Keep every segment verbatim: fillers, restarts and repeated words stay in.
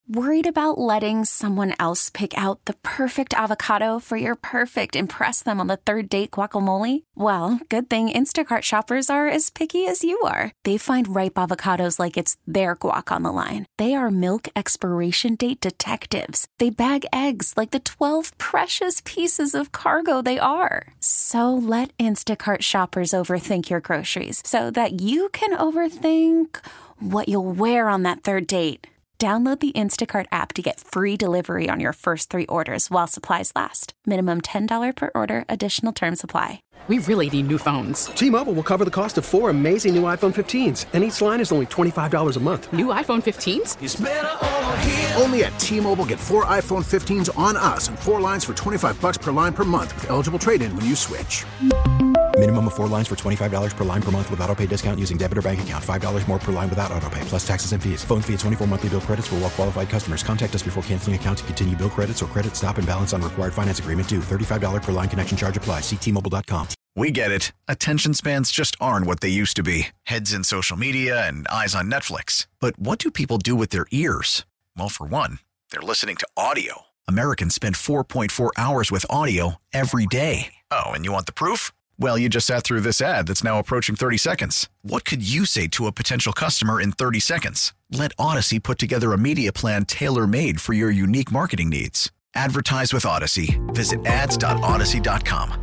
Worried about letting someone else pick out the perfect avocado for your perfect impress them on the third date guacamole? Well, good thing Instacart shoppers are as picky as you are. They find ripe avocados like it's their guac on the line. They are milk expiration date detectives. They bag eggs like the twelve precious pieces of cargo they are. So let Instacart shoppers overthink your groceries so that you can overthink what you'll wear on that third date. Download the Instacart app to get free delivery on your first three orders while supplies last. Minimum ten dollars per order. Additional terms apply. We really need new phones. T-Mobile will cover the cost of four amazing new iPhone fifteens, and each line is only twenty-five dollars a month. New iPhone fifteens? It's better over here. Only at T-Mobile, get four iPhone fifteens on us and four lines for twenty-five dollars per line per month with eligible trade-in when you switch. Minimum of four lines for twenty-five dollars per line per month with autopay discount using debit or bank account. five dollars more per line without autopay, plus taxes and fees. Phone fee at twenty-four monthly bill credits for well-qualified customers. Contact us before canceling account to continue bill credits or credit stop and balance on required finance agreement due. thirty-five dollars per line connection charge applies. See T Mobile dot com. We get it. Attention spans just aren't what they used to be. Heads in social media and eyes on Netflix. But what do people do with their ears? Well, for one, they're listening to audio. Americans spend four point four hours with audio every day. Oh, and you want the proof? Well, you just sat through this ad that's now approaching thirty seconds. What could you say to a potential customer in thirty seconds? Let Odyssey put together a media plan tailor-made for your unique marketing needs. Advertise with Odyssey. Visit ads dot odyssey dot com.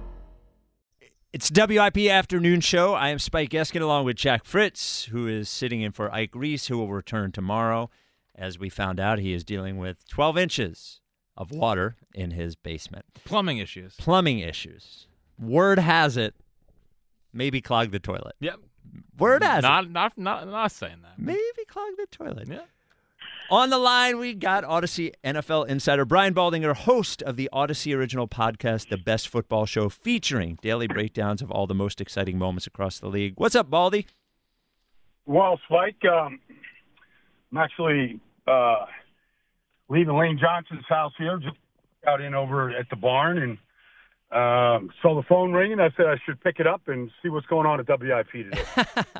It's W I P Afternoon Show. I am Spike Eskin along with Jack Fritz, who is sitting in for Ike Reese, who will return tomorrow. As we found out, he is dealing with twelve inches of water in his basement. Plumbing issues. Plumbing issues. Word has it, maybe clog the toilet. Yep. Word has not, it. Not, not, not saying that. Maybe clog the toilet. Yeah. On the line, we got Odyssey N F L insider Brian Baldinger, host of the Odyssey original podcast, The Best Football Show, featuring daily breakdowns of all the most exciting moments across the league. What's up, Baldy? Well, Spike, um, I'm actually uh, leaving Lane Johnson's house here, just out in over at the barn, and um, saw the phone ringing. I said I should pick it up and see what's going on at W I P today.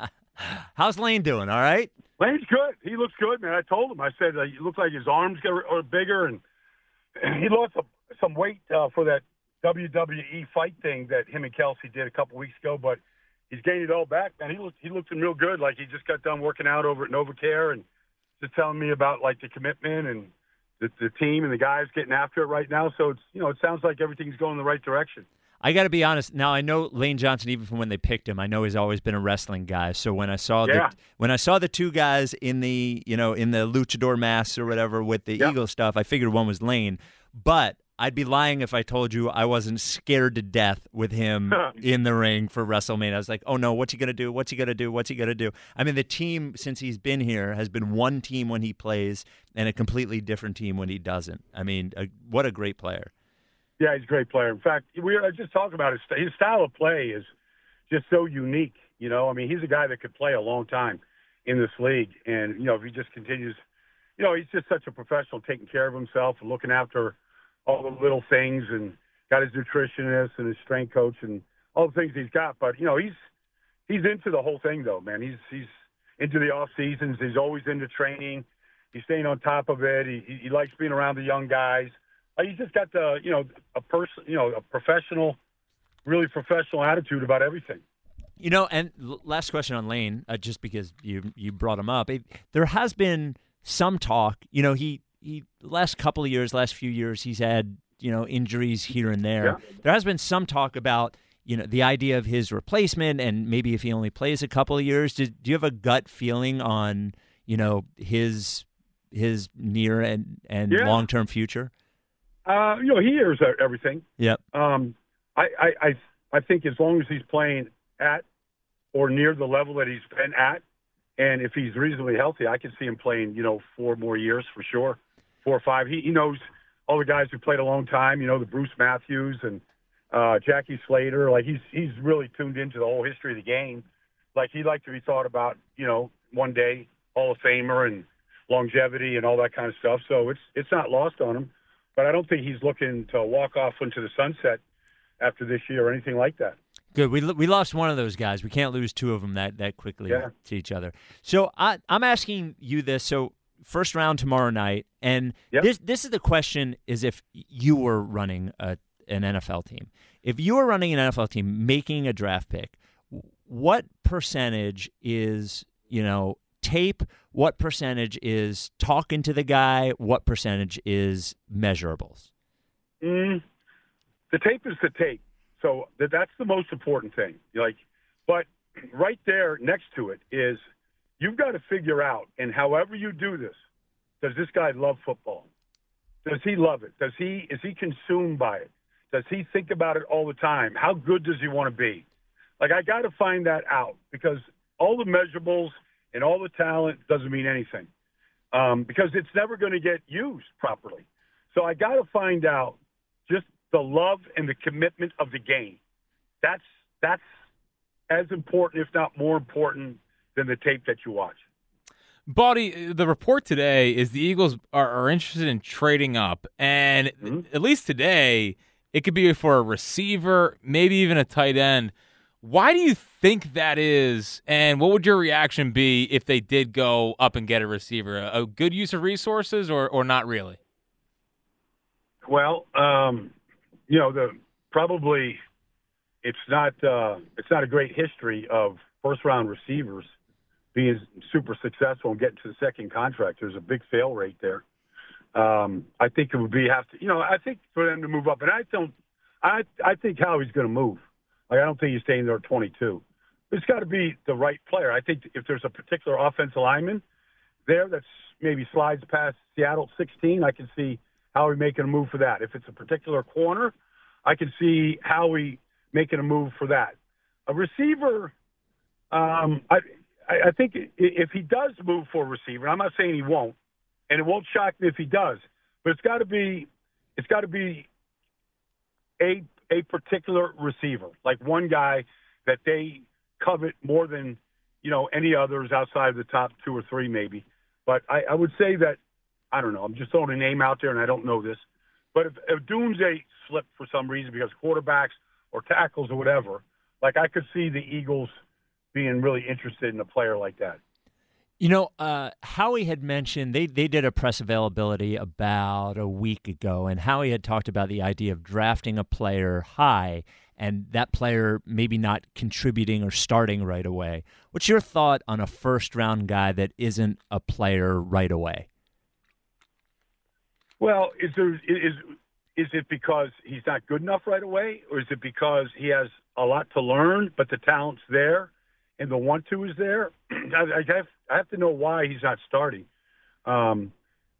How's Lane doing? All right? Lane's good. He looks good, man. I told him. I said uh, it looks like his arms got are bigger, and, and he lost a, some weight uh, for that W W E fight thing that him and Kelsey did a couple weeks ago. But he's gained it all back, man. He looked he looked real good. Like he just got done working out over at NovaCare, and just telling me about like the commitment and the, the team and the guys getting after it right now. So it's you know it sounds like everything's going in the right direction. I got to be honest. Now I know Lane Johnson, even from when they picked him, I know he's always been a wrestling guy. So when I saw Yeah. the when I saw the two guys in the you know in the luchador masks or whatever with the Yeah. Eagle stuff, I figured one was Lane. But I'd be lying if I told you I wasn't scared to death with him in the ring for WrestleMania. I was like, oh no, what's he gonna do? What's he gonna do? What's he gonna do? I mean, the team since he's been here has been one team when he plays and a completely different team when he doesn't. I mean, a, what a great player. Yeah, he's a great player. In fact, we were just talking about his his style of play is just so unique. You know, I mean, he's a guy that could play a long time in this league, and you know, if he just continues, you know, he's just such a professional, taking care of himself and looking after all the little things, and got his nutritionist and his strength coach and all the things he's got. But you know, he's he's into the whole thing, though, man. He's he's into the off seasons. He's always into training. He's staying on top of it. He he, he likes being around the young guys. He's just got the, you know, a person, you know, a professional, really professional attitude about everything. You know, and last question on Lane, uh, just because you you brought him up, it, there has been some talk. You know, he he last couple of years, last few years, he's had you know injuries here and there. Yeah. There has been some talk about you know the idea of his replacement, and maybe if he only plays a couple of years. Do, do you have a gut feeling on you know his his near and and Yeah. long term future? Uh, you know, he hears everything. Yep. Um, I, I, I, I think as long as he's playing at or near the level that he's been at, and if he's reasonably healthy, I can see him playing, you know, four more years for sure, four or five. He, he knows all the guys who played a long time, you know, the Bruce Matthews and uh, Jackie Slater. Like, he's he's really tuned into the whole history of the game. Like, he'd like to be thought about, you know, one day, Hall of Famer and longevity and all that kind of stuff. So it's it's not lost on him. But I don't think he's looking to walk off into the sunset after this year or anything like that. Good. We we lost one of those guys. We can't lose two of them that, that quickly Yeah. to each other. So I, I'm asking you this. So first round tomorrow night, and Yep. this this is the question: is if you were running a, an N F L team, if you were running an N F L team making a draft pick, what percentage is you know tape? What percentage is talking to the guy? What percentage is measurables? Mm, the tape is the tape, so that, that's the most important thing. Like, but right there next to it is you've got to figure out, and however you do this, does this guy love football? Does he love it? Does he is he consumed by it? Does he think about it all the time? How good does he want to be? Like, I got to find that out, because all the measurables and all the talent doesn't mean anything, um, because it's never going to get used properly. So I got to find out just the love and the commitment of the game. That's that's as important, if not more important, than the tape that you watch. Baldy, the report today is the Eagles are, are interested in trading up, and Mm-hmm. at least today, it could be for a receiver, maybe even a tight end. Why do you think that is, and what would your reaction be if they did go up and get a receiver? A, a good use of resources, or or not really? Well, um, you know, the probably it's not uh, it's not a great history of first round receivers being super successful and getting to the second contract. There's a big fail rate there. Um, I think it would be have to, you know, I think for them to move up, and I don't, I I think Howie's going to move. Like, I don't think he's staying there at twenty-two. It's got to be the right player. I think if there's a particular offensive lineman there that's maybe slides past Seattle at sixteen, I can see Howie making a move for that. If it's a particular corner, I can see Howie making a move for that. A receiver, um, I, I think if he does move for a receiver, I'm not saying he won't, and it won't shock me if he does, but it's got to be, it's got to be a a particular receiver, like one guy that they covet more than, you know, any others outside of the top two or three maybe. But I, I would say that, I don't know, I'm just throwing a name out there and I don't know this, but if, if Doomsday slipped for some reason because quarterbacks or tackles or whatever, like I could see the Eagles being really interested in a player like that. You know, uh, Howie had mentioned they, they did a press availability about a week ago, and Howie had talked about the idea of drafting a player high and that player maybe not contributing or starting right away. What's your thought on a first-round guy that isn't a player right away? Well, is there is is it because he's not good enough right away, or is it because he has a lot to learn, but the talent's there and the want-to is there? I, I, have, I have to know why he's not starting. Um,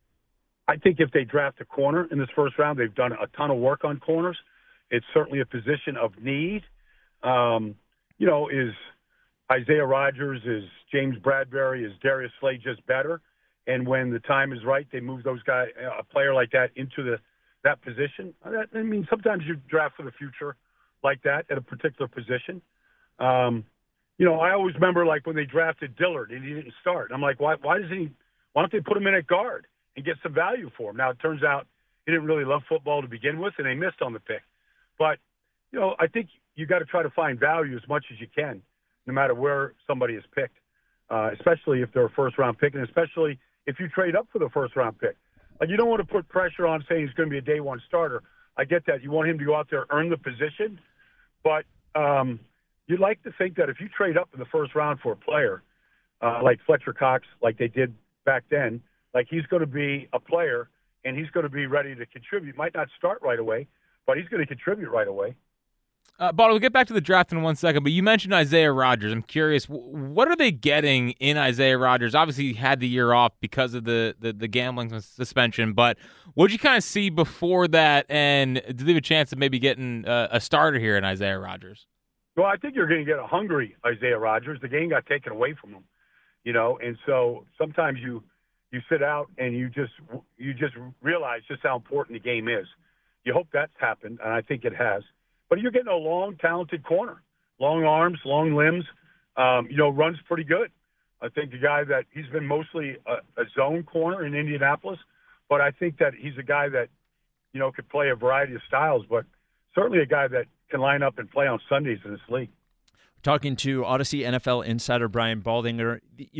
I think if they draft a corner in this first round, they've done a ton of work on corners. It's certainly a position of need. Um, you know, is Isaiah Rodgers, is James Bradbury, is Darius Slay just better? And when the time is right, they move those guys, a player like that, into the that position. I mean, sometimes you draft for the future like that at a particular position. Um, you know, I always remember like when they drafted Dillard and he didn't start. I'm like, why? Why does he? Why don't they put him in at guard and get some value for him? Now it turns out he didn't really love football to begin with, and they missed on the pick. But you know, I think you got to try to find value as much as you can, no matter where somebody is picked, uh, especially if they're a first round pick, and especially if you trade up for the first round pick. Like, you don't want to put pressure on saying he's going to be a day one starter. I get that. You want him to go out there, earn the position. But um, you'd like to think that if you trade up in the first round for a player, uh, like Fletcher Cox, like they did back then, like he's going to be a player and he's going to be ready to contribute. Might not start right away, but he's going to contribute right away. Uh, Baldo, we'll get back to the draft in one second, but you mentioned Isaiah Rodgers. I'm curious, what are they getting in Isaiah Rodgers? Obviously, he had the year off because of the, the, the gambling suspension, but what did you kind of see before that, and did they have a chance of maybe getting uh, a starter here in Isaiah Rodgers? Well, I think you're going to get a hungry Isaiah Rodgers. The game got taken away from him, you know, and so sometimes you you sit out and you just you just realize just how important the game is. You hope that's happened, and I think it has. But you're getting a long, talented corner, long arms, long limbs. Um, you know, runs pretty good. I think the guy that he's been mostly a, a zone corner in Indianapolis, but I think that he's a guy that, you know, could play a variety of styles, but certainly a guy that can line up and play on Sundays in this league. Talking to Odyssey N F L insider Brian Baldinger, you know,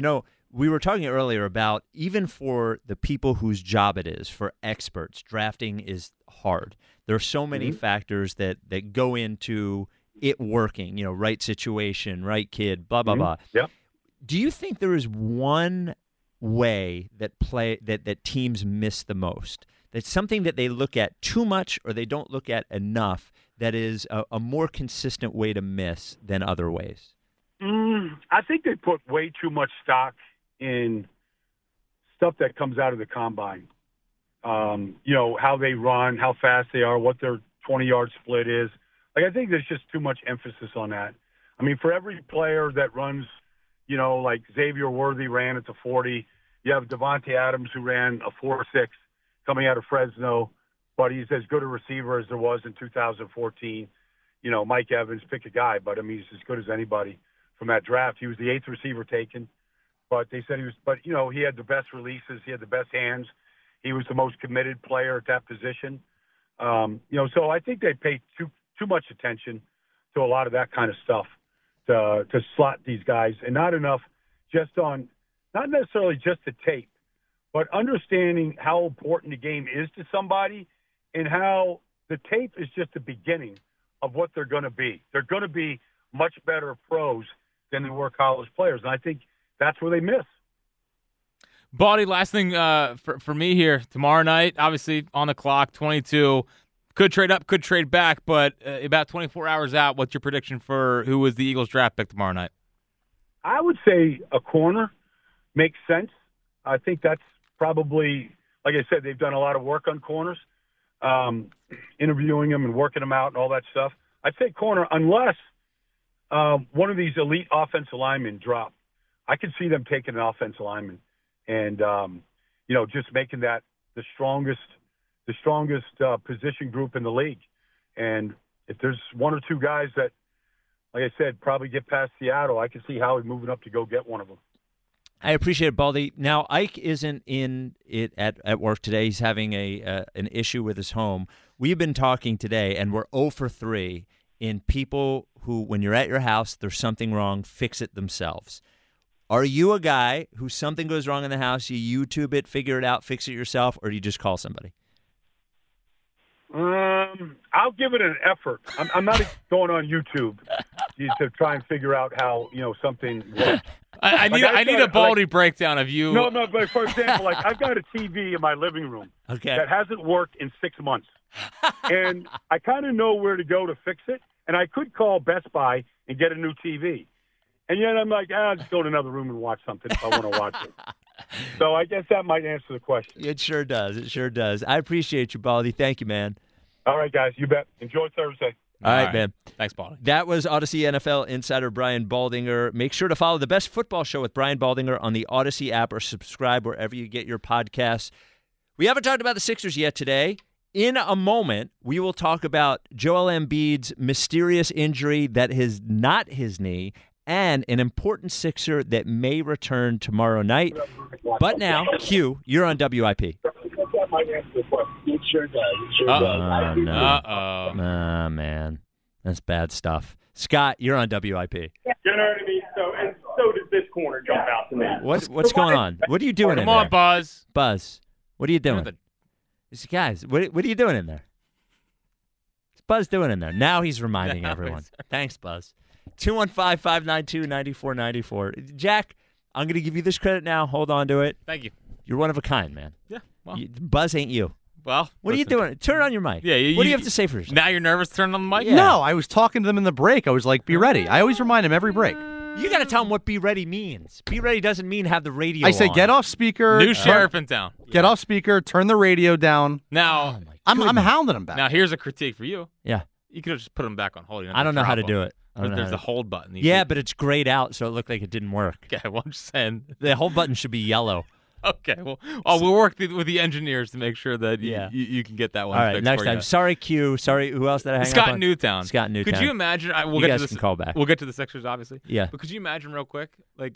we were talking earlier about even for the people whose job it is, for experts, drafting is hard. There are so many mm-hmm. factors that, that go into it working, you know, right situation, right kid, blah, blah, mm-hmm. blah. Yep. Do you think there is one way that play that, that teams miss the most? That's something that they look at too much or they don't look at enough that is a, a more consistent way to miss than other ways? Mm, I think they put way too much stock in stuff that comes out of the combine. Um, you know, how they run, how fast they are, what their twenty-yard split is. Like, I think there's just too much emphasis on that. I mean, for every player that runs, you know, like Xavier Worthy ran at the forty, you have Devontae Adams who ran a four six coming out of Fresno, but he's as good a receiver as there was in two thousand fourteen. You know, Mike Evans, pick a guy, but I mean, he's as good as anybody from that draft. He was the eighth receiver taken, but they said he was, but, you know, he had the best releases. He had the best hands. He was the most committed player at that position. Um, you know, so I think they pay too too much attention to a lot of that kind of stuff to, to slot these guys, and not enough just on, not necessarily just the tape, but understanding how important the game is to somebody and how the tape is just the beginning of what they're going to be. They're going to be much better pros than they were college players, and I think that's where they miss. Baldy, last thing uh, for, for me here, tomorrow night, obviously on the clock, twenty-two. Could trade up, could trade back, but uh, about twenty-four hours out, what's your prediction for who was the Eagles draft pick tomorrow night? I would say a corner makes sense. I think that's probably, like I said, they've done a lot of work on corners, um, interviewing them and working them out and all that stuff. I'd say corner unless um, one of these elite offensive linemen drop. I could see them taking an offensive lineman and, um, you know, just making that the strongest the strongest uh, position group in the league. And if there's one or two guys that, like I said, probably get past Seattle, I can see Howie moving up to go get one of them. I appreciate it, Baldy. Now, Ike isn't in it at, at work today. He's having a uh, an issue with his home. We've been talking today, and we're zero for three in people who, when you're at your house, there's something wrong, fix it themselves. Are you a guy who something goes wrong in the house, you YouTube it, figure it out, fix it yourself, or do you just call somebody? Um, I'll give it an effort. I'm, I'm not going on YouTube to try and figure out how, you know, something works. I, I need, like, I need a Baldy like, breakdown of you. No, no, but for example, like I've got a T V in my living room okay. that hasn't worked in six months. And I kind of know where to go to fix it. And I could call Best Buy and get a new T V. And yet I'm like, ah, I'll just go to another room and watch something if I want to watch it. So I guess that might answer the question. It sure does. It sure does. I appreciate you, Baldy. Thank you, man. All right, guys. You bet. Enjoy Thursday. All, All right, right, man. Thanks, Baldy. That was Odyssey N F L insider Brian Baldinger. Make sure to follow the Best Football Show with Brian Baldinger on the Odyssey app or subscribe wherever you get your podcasts. We haven't talked about the Sixers yet today. In a moment, we will talk about Joel Embiid's mysterious injury that is not his knee and an important Sixer that may return tomorrow night. But now, Q, you're on W I P. It sure does. It sure Uh-oh. does. Oh, no. Uh-oh. Oh, man. That's bad stuff. Scott, you're on W I P. You know what I mean? So, and so does this corner jump out to me. What's, what's going on? What are you doing Come in there? on, Buzz. Buzz, what are you doing? Nothing. This guys, what, what are you doing in there? What's Buzz doing in there? Now he's reminding Now everyone. he's- Thanks, Buzz. two one five, five nine two, nine four nine four. Jack, I'm going to give you this credit now. Hold on to it. Thank you. You're one of a kind, man. Yeah, well. You, Buzz ain't you. Well, What listen. are you doing? Turn on your mic. Yeah, you, what do you you- have to say for yourself? Now you're nervous to turn on the mic? Yeah. No, I was talking to them in the break. I was like, be ready. I always remind them every break. You got to tell them what be ready means. Be ready doesn't mean have the radio I say, on. get off speaker. New uh, sheriff in town. Get off speaker. Turn the radio down. Now, Oh, my I'm, I'm goodness. hounding them back. now here's a critique for you. Yeah. You could have just put them back on hold. You I don't know how to drop do them. it. I don't But know there's how a to- hold button. You Yeah, should- but it's grayed out, so it looked like it didn't work. Okay, well, I'm just saying. The whole button should be yellow. Okay, well, oh, we'll work th- with the engineers to make sure that you, Yeah. you, you can get that one All right, fixed next for time. you. Sorry, Q. Sorry, who else did I hang Scott up on? Newtown. Scott Newtown. Could you imagine? I, we'll You get guys to can the, call back. We'll get to the Sixers, obviously. Yeah. But could you imagine real quick, like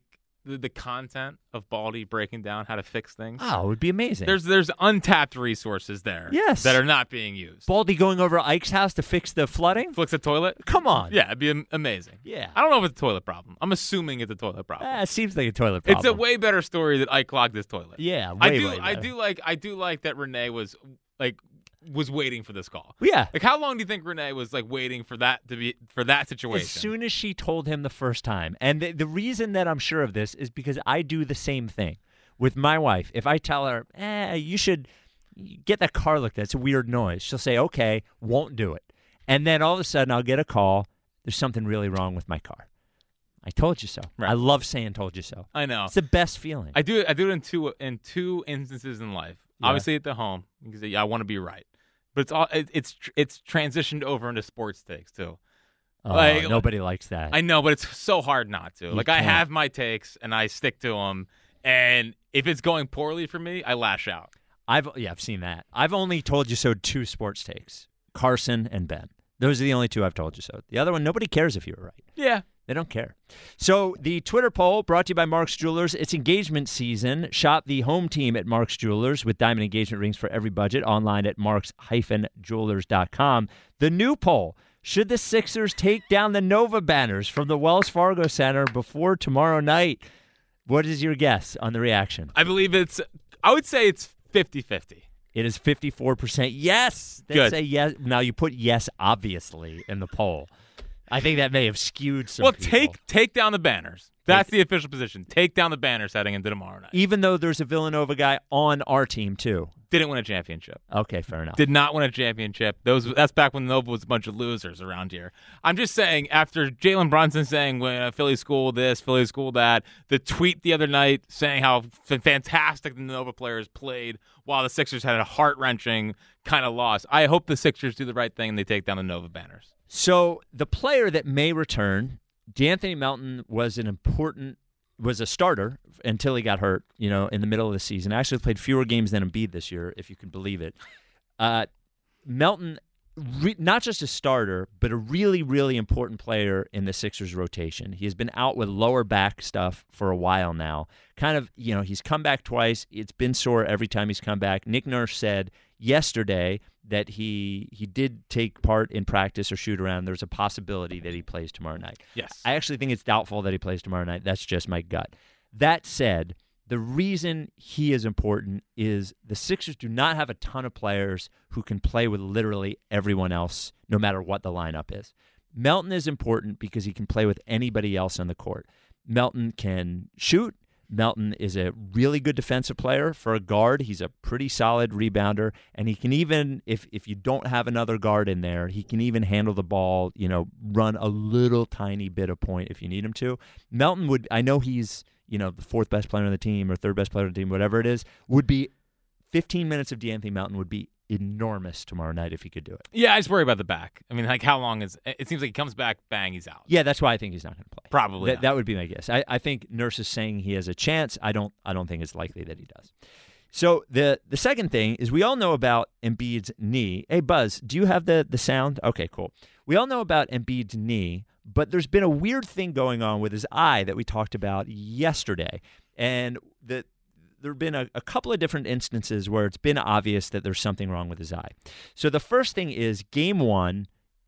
the, the content of Baldy breaking down how to fix things. Oh, it would be amazing. There's there's untapped resources there. Yes. That are not being used. Baldy going over Ike's house to fix the flooding? Fix the toilet? Come on. Yeah, it'd be am- amazing. Yeah. I don't know if it's a toilet problem. I'm assuming it's a toilet problem. Ah, it seems like a toilet problem. It's a way better story that Ike clogged his toilet. Yeah, way, I do way I better. do like I do like that Renee was like was waiting for this call. Yeah. Like how long do you think Renee was like waiting for that to be for that situation? As soon as she told him the first time. And the, the reason that I'm sure of this is because I do the same thing with my wife. If I tell her, eh, you should get that car looked at, it's a weird noise, she'll say, okay, won't do it. And then all of a sudden I'll get a call, there's something really wrong with my car. I told you so. Right. I love saying told you so. I know. It's the best feeling. I do I do it in two in two instances in life. Yeah. Obviously at the home because yeah, I want to be right. But it's all it, it's it's transitioned over into sports takes too. Oh, like, nobody likes that. I know, but it's so hard not to. You Like I can't. have my takes and I stick to them, and if it's going poorly for me, I lash out. I've yeah, I've seen that. I've only told you so two sports takes. Carson and Ben. Those are the only two I've told you so. The other one, nobody cares if you were right. Yeah. They don't care. So the Twitter poll brought to you by Mark's Jewelers. It's engagement season. Shop the home team at Mark's Jewelers with diamond engagement rings for every budget online at marks dash jewelers dot com. The new poll, should the Sixers take down the Nova banners from the Wells Fargo Center before tomorrow night? What is your guess on the reaction? I believe it's I would say it's fifty-fifty. It is fifty-four percent yes. They Good. say yes. Now you put yes, obviously, in the poll. I think that may have skewed some Well, people. take take down the banners. That's the official position. Take down the banners heading into tomorrow night. Even though there's a Villanova guy on our team, too. Didn't win a championship. Okay, fair enough. Did not win a championship. Those That's back when Nova was a bunch of losers around here. I'm just saying, after Jalen Brunson saying when uh, Philly school this, Philly school that, the tweet the other night saying how f- fantastic the Nova players played while the Sixers had a heart-wrenching kind of loss. I hope the Sixers do the right thing and they take down the Nova banners. So the player that may return, D'Anthony Melton, was an important, was a starter until he got hurt, you know, in the middle of the season. Actually played fewer games than Embiid this year, if you can believe it. Uh, Melton, re- not just a starter, but a really, really important player in the Sixers rotation. He has been out with lower back stuff for a while now. Kind of, you know, he's come back twice. It's been sore every time he's come back. Nick Nurse said yesterday that he he did take part in practice or shoot around. There's a possibility that he plays tomorrow night. Yes. I actually think it's doubtful that he plays tomorrow night. That's just my gut. That said, the reason he is important is the Sixers do not have a ton of players who can play with literally everyone else, no matter what the lineup is. Melton is important because he can play with anybody else on the court. Melton can shoot. Melton is a really good defensive player for a guard. He's a pretty solid rebounder, and he can even, if if you don't have another guard in there, he can even handle the ball, you know, run a little tiny bit of point if you need him to. Melton would, I know he's, you know, the fourth best player on the team or third best player on the team, whatever it is, would be fifteen minutes of D'Anthony Melton would be enormous tomorrow night if he could do it. Yeah, I just worry about the back. I mean, like, how long is it? Seems like he comes back, bang, he's out. Yeah, that's why I think he's not going to play. Probably That, not. that would be my guess. I, I think Nurse is saying he has a chance. I don't I don't think it's likely that he does. So the the second thing is we all know about Embiid's knee. Hey, Buzz, do you have the, the sound? Okay, cool. We all know about Embiid's knee, but there's been a weird thing going on with his eye that we talked about yesterday. And the there have been a, a couple of different instances where it's been obvious that there's something wrong with his eye. So the first thing is game one,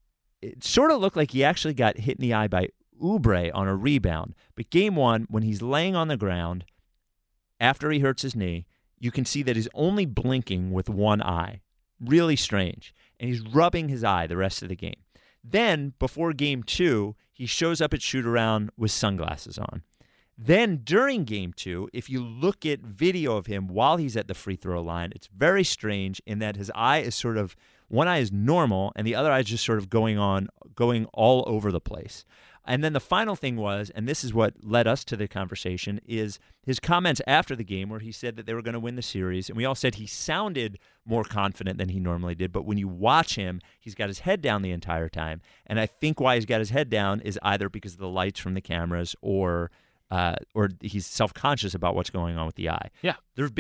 it sort of looked like he actually got hit in the eye by Oubre on a rebound. But game one, when he's laying on the ground, after he hurts his knee, you can see that he's only blinking with one eye. Really strange. And he's rubbing his eye the rest of the game. Then, before game two, he shows up at shoot-around with sunglasses on. Then, during game two, if you look at video of him while he's at the free throw line, it's very strange in that his eye is sort of, one eye is normal, and the other eye is just sort of going on, going all over the place. And then the final thing was, and this is what led us to the conversation, is his comments after the game where he said that they were going to win the series. And we all said he sounded more confident than he normally did. But when you watch him, he's got his head down the entire time. And I think why he's got his head down is either because of the lights from the cameras or uh, or he's self-conscious about what's going on with the eye. Yeah. There have been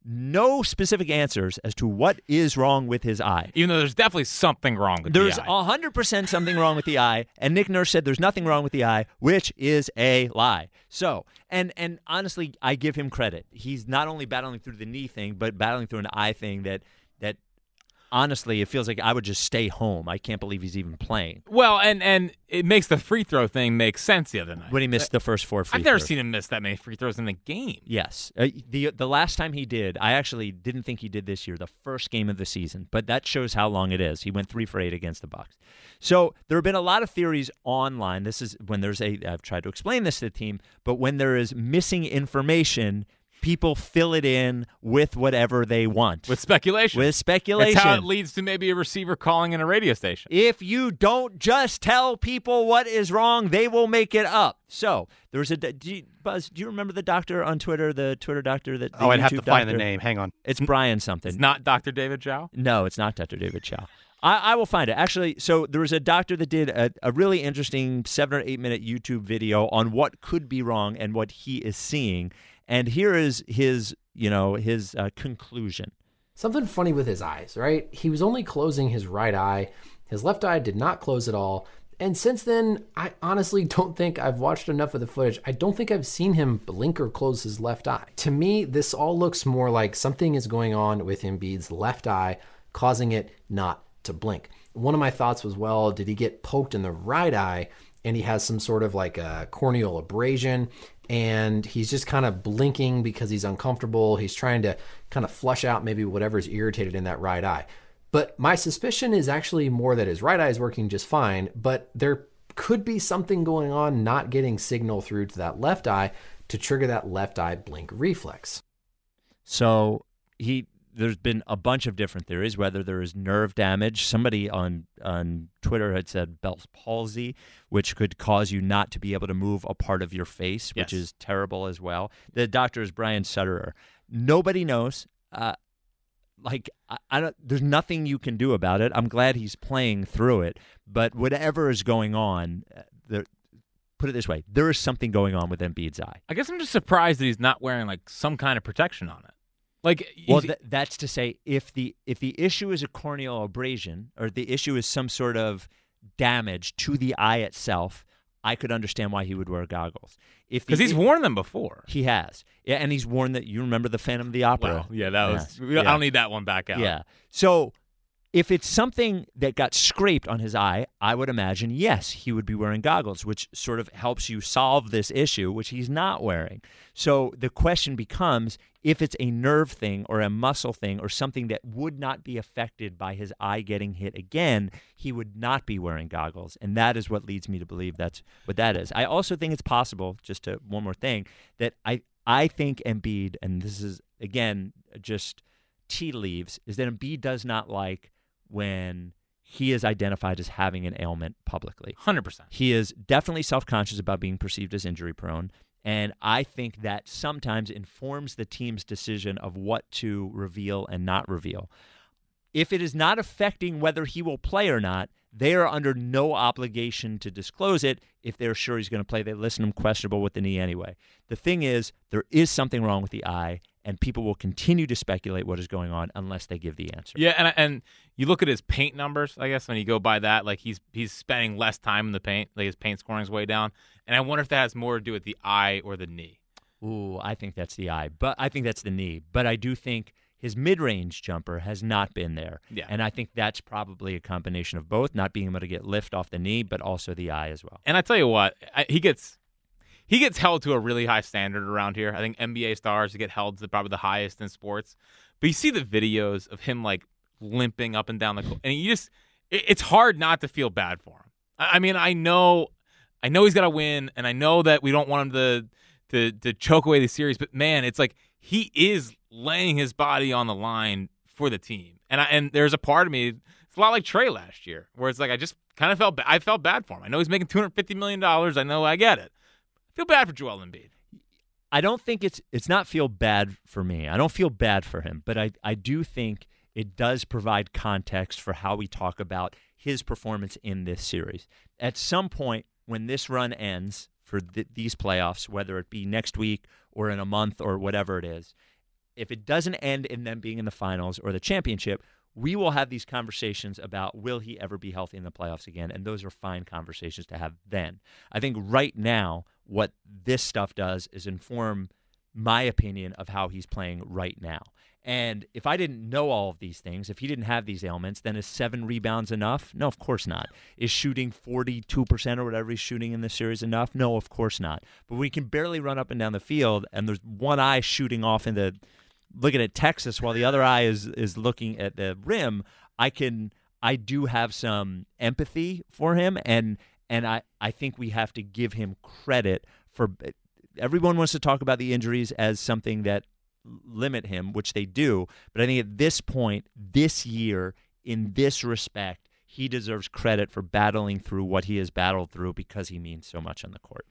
no specific answers as to what is wrong with his eye. Even though there's definitely something wrong with there's the eye. There's one hundred percent something wrong with the eye, and Nick Nurse said there's nothing wrong with the eye, which is a lie. So, and and honestly, I give him credit. He's not only battling through the knee thing, but battling through an eye thing that that honestly, it feels like I would just stay home. I can't believe he's even playing. Well, and, and it makes the free throw thing make sense the other night. When he missed the first four free I've never throws. seen him miss that many free throws in a game. Yes. Uh, the the last time he did, I actually didn't think he did this year, the first game of the season, but that shows how long it is. He went three for eight against the Bucks. So there have been a lot of theories online. This is when there's a, I've tried to explain this to the team, but when there is missing information, people fill it in with whatever they want. With speculation. With speculation. That's how it leads to maybe a receiver calling in a radio station. If you don't just tell people what is wrong, they will make it up. So there's a do you, Buzz. Do you remember the doctor on Twitter? The Twitter doctor that. The oh, I'd YouTube have to doctor? find the name. Hang on. It's Brian something. It's not Doctor David Chow. No, it's not Doctor David Chow. I, I will find it. Actually, so there was a doctor that did a, a really interesting seven or eight minute YouTube video on what could be wrong and what he is seeing. And here is his, you know, his uh, conclusion. Something funny with his eyes, right? He was only closing his right eye. His left eye did not close at all. And since then, I honestly don't think I've watched enough of the footage. I don't think I've seen him blink or close his left eye. To me, this all looks more like something is going on with Embiid's left eye, causing it not to blink. One of my thoughts was, well, did he get poked in the right eye and he has some sort of like a corneal abrasion and he's just kind of blinking because he's uncomfortable. He's trying to kind of flush out maybe whatever's irritated in that right eye. But my suspicion is actually more that his right eye is working just fine, but there could be something going on not getting signal through to that left eye to trigger that left eye blink reflex. So he... There's been a bunch of different theories, whether there is nerve damage. Somebody on, on Twitter had said Bell's palsy, which could cause you not to be able to move a part of your face, yes. which is terrible as well. The doctor is Brian Sutterer. Nobody knows. Uh, like, I, I don't, there's nothing you can do about it. I'm glad he's playing through it. But whatever is going on, there, put it this way, there is something going on with Embiid's eye. I guess I'm just surprised that he's not wearing like some kind of protection on it. Like, well, th- that's to say, if the if the issue is a corneal abrasion or the issue is some sort of damage to the eye itself, I could understand why he would wear goggles. If because he's worn them before, he has, yeah, and he's worn that. You remember the Phantom of the Opera? Wow. Yeah, that was. Yeah. I don't need that one back out. Yeah. So if it's something that got scraped on his eye, I would imagine yes, he would be wearing goggles, which sort of helps you solve this issue, which he's not wearing. So the question becomes, if it's a nerve thing or a muscle thing or something that would not be affected by his eye getting hit again, he would not be wearing goggles. And that is what leads me to believe that's what that is. I also think it's possible, just to one more thing, that I, I think Embiid, and this is, again, just tea leaves, is that Embiid does not like when he is identified as having an ailment publicly. one hundred percent. He is definitely self-conscious about being perceived as injury-prone. And I think that sometimes informs the team's decision of what to reveal and not reveal. If it is not affecting whether he will play or not, they are under no obligation to disclose it. If they're sure he's going to play, they listen to him questionable with the knee anyway. The thing is, there is something wrong with the eye, and people will continue to speculate what is going on unless they give the answer. Yeah, and and you look at his paint numbers, I guess, when you go by that, like he's he's spending less time in the paint, like his paint scoring is way down. And I wonder if that has more to do with the eye or the knee. Ooh, I think that's the eye, but I think that's the knee. But I do think his mid-range jumper has not been there. Yeah. And I think that's probably a combination of both, not being able to get lift off the knee, but also the eye as well. And I tell you what, I, he gets he gets held to a really high standard around here. I think N B A stars get held to probably the highest in sports. But you see the videos of him like limping up and down the court, and you just it, it's hard not to feel bad for him. I, I mean, I know I know he's got to win, and I know that we don't want him to to to choke away the series, but man, it's like he is laying his body on the line for the team. And I, and there's a part of me, it's a lot like Trey last year, where it's like I just kind of felt I felt bad for him. I know he's making two hundred fifty million dollars. I know I get it. I feel bad for Joel Embiid. I don't think it's it's not feel bad for me. I don't feel bad for him, but I, I do think it does provide context for how we talk about his performance in this series. At some point when this run ends for th- these playoffs, whether it be next week or in a month or whatever it is, if it doesn't end in them being in the finals or the championship, we will have these conversations about will he ever be healthy in the playoffs again, and those are fine conversations to have then. I think right now what this stuff does is inform my opinion of how he's playing right now. And if I didn't know all of these things, if he didn't have these ailments, then is seven rebounds enough? No, of course not. Is shooting forty-two percent or whatever he's shooting in this series enough? No, of course not. But we can barely run up and down the field, and there's one eye shooting off in the looking at Texas while the other eye is is looking at the rim. I can I do have some empathy for him, and and I, I think we have to give him credit for everyone wants to talk about the injuries as something that limit him, which they do, but I think at this point, this year, in this respect, he deserves credit for battling through what he has battled through because he means so much on the court.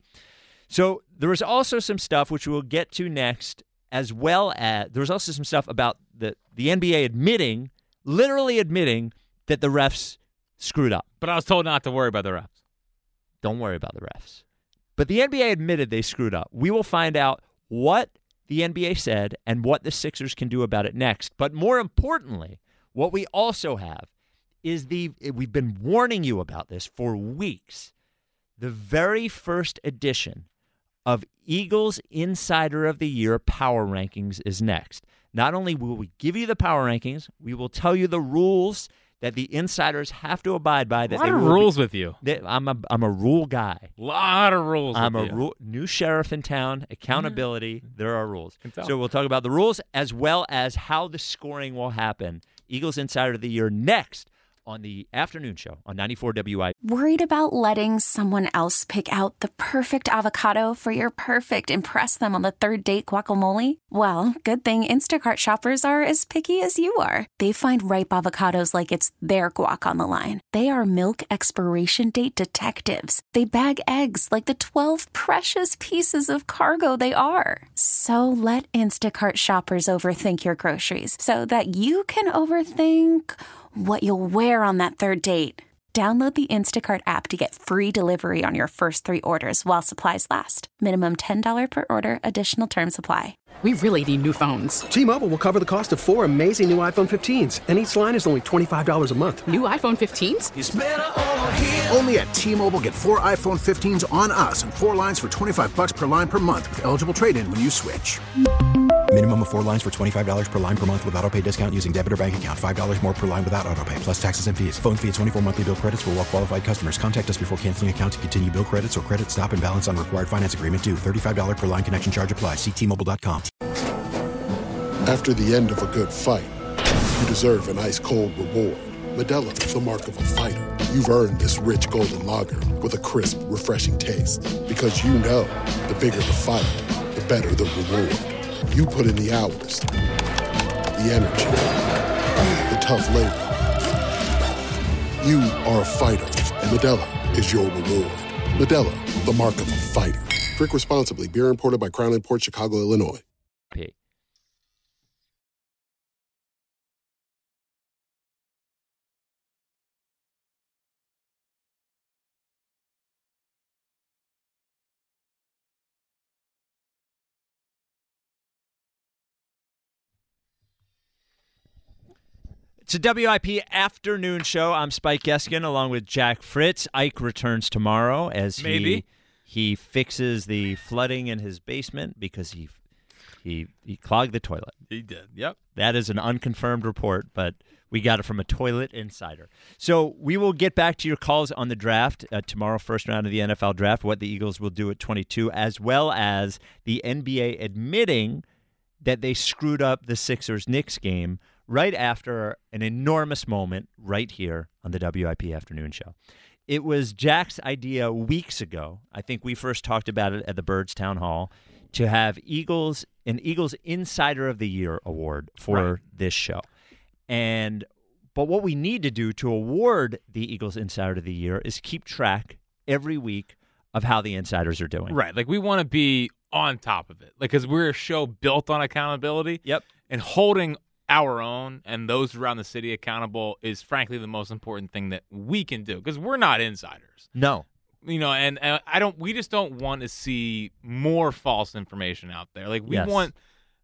So there was also some stuff which we'll get to next, as well as there was also some stuff about the, the N B A admitting, literally admitting, that the refs screwed up. But I was told not to worry about the refs. Don't worry about the refs. But the N B A admitted they screwed up. We will find out what the N B A said and what the Sixers can do about it next. But more importantly, what we also have is the, we've been warning you about this for weeks, the very first edition of Eagles Insider of the Year Power Rankings is next. Not only will we give you the power rankings, we will tell you the rules that the insiders have to abide by. That a lot they of will rules be, with you. They, I'm a I'm a rule guy. A lot of rules. I'm with a you. rule, new sheriff in town. Accountability. Mm-hmm. There are rules. tell. So we'll talk about the rules as well as how the scoring will happen. Eagles Insider of the Year next on the afternoon show on ninety-four W I. Worried about letting someone else pick out the perfect avocado for your perfect impress them on the third date guacamole? Well, good thing Instacart shoppers are as picky as you are. They find ripe avocados like it's their guac on the line. They are milk expiration date detectives. They bag eggs like the twelve precious pieces of cargo they are. So let Instacart shoppers overthink your groceries so that you can overthink what you'll wear on that third date. Download the Instacart app to get free delivery on your first three orders while supplies last. Minimum ten dollars per order. Additional terms apply. We really need new phones. T-Mobile will cover the cost of four amazing new iPhone fifteens, and each line is only twenty-five dollars a month. New iPhone fifteens? It's better over here. Only at T-Mobile, get four iPhone fifteens on us and four lines for twenty-five dollars per line per month with eligible trade-in when you switch. Minimum of four lines for twenty-five dollars per line per month with autopay discount using debit or bank account. five dollars more per line without autopay, plus taxes and fees. Phone fee at twenty-four monthly bill credits for well-qualified customers. Contact us before canceling account to continue bill credits or credit stop and balance on required finance agreement due. thirty-five dollars per line connection charge applies. See T Mobile dot com. After the end of a good fight, you deserve an ice-cold reward. Modelo is the mark of a fighter. You've earned this rich golden lager with a crisp, refreshing taste. Because you know, the bigger the fight, the better the reward. You put in the hours, the energy, the tough labor. You are a fighter, and Modelo is your reward. Modelo, the mark of a fighter. Drink responsibly. Beer imported by Crown Imports, Chicago, Illinois. P. It's a W I P afternoon show. I'm Spike Eskin along with Jack Fritz. Ike returns tomorrow as Maybe. he he fixes the flooding in his basement because he he he clogged the toilet. He did. Yep. That is an unconfirmed report, but we got it from a toilet insider. So we will get back to your calls on the draft uh, tomorrow, first round of the N F L draft, what the Eagles will do at twenty-two, as well as the N B A admitting that they screwed up the Sixers-Knicks game right after an enormous moment right here on the W I P Afternoon Show. It was Jack's idea weeks ago. I think we first talked about it at the Birds Town Hall to have Eagles an Eagles Insider of the Year award for Right. this show. And but what we need to do to award the Eagles Insider of the Year is keep track every week of how the insiders are doing. Right. Like, we want to be on top of it. Like, because we're a show built on accountability. Yep. And holding our own and those around the city accountable is, frankly, the most important thing that we can do. Because we're not insiders. No. You know, and, and I don't. We just don't want to see more false information out there. Like, we Yes. want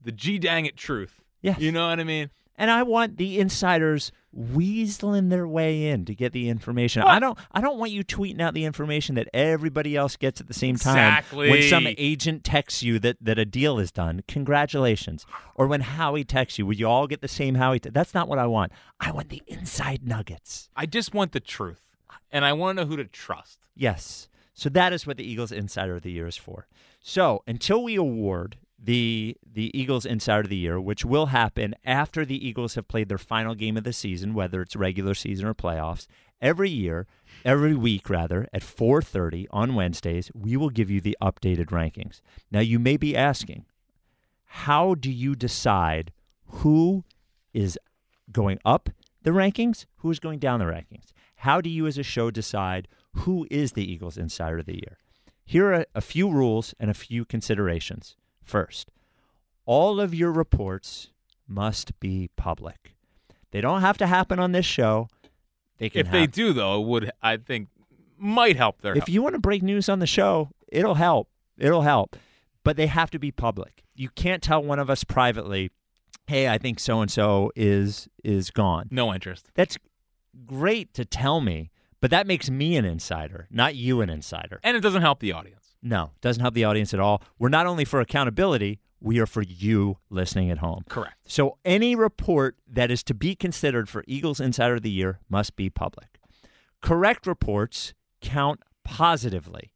the G dang it truth. Yes. You know what I mean? And I want the insiders weaseling their way in to get the information. I don't I don't want you tweeting out the information that everybody else gets at the same time. Exactly. When some agent texts you that, that a deal is done, congratulations. Or when Howie texts you, would you all get the same Howie? Te- That's not what I want. I want the inside nuggets. I just want the truth. And I want to know who to trust. Yes. So that is what the Eagles Insider of the Year is for. So until we award the the Eagles Insider of the Year, which will happen after the Eagles have played their final game of the season, whether it's regular season or playoffs, every year, every week rather, at four thirty on Wednesdays, we will give you the updated rankings. Now, you may be asking, how do you decide who is going up the rankings, who is going down the rankings? How do you as a show decide who is the Eagles Insider of the Year? Here are a few rules and a few considerations. First, all of your reports must be public. They don't have to happen on this show. They can if they have, do, though, it would, I think, might help their If help. you want to break news on the show, it'll help. It'll help. But they have to be public. You can't tell one of us privately, hey, I think so-and-so is is gone. No interest. That's great to tell me, but that makes me an insider, not you an insider. And it doesn't help the audience. No, doesn't help the audience at all. We're not only for accountability, we are for you listening at home. Correct. So any report that is to be considered for Eagles Insider of the Year must be public. Correct reports count positively.